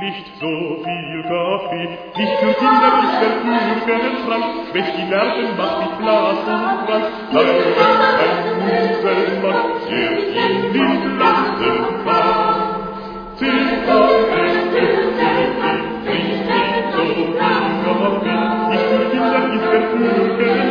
nicht so viel Kaffee. Nicht für Kinder ist der Bürgertrank, schwächt die Nerven, macht die Blasen krank. Ein Muselmann, der in die Blasen kann. Zigaretten, nicht so viel Kaffee. Nicht für Kinder ist der Bürgertrank,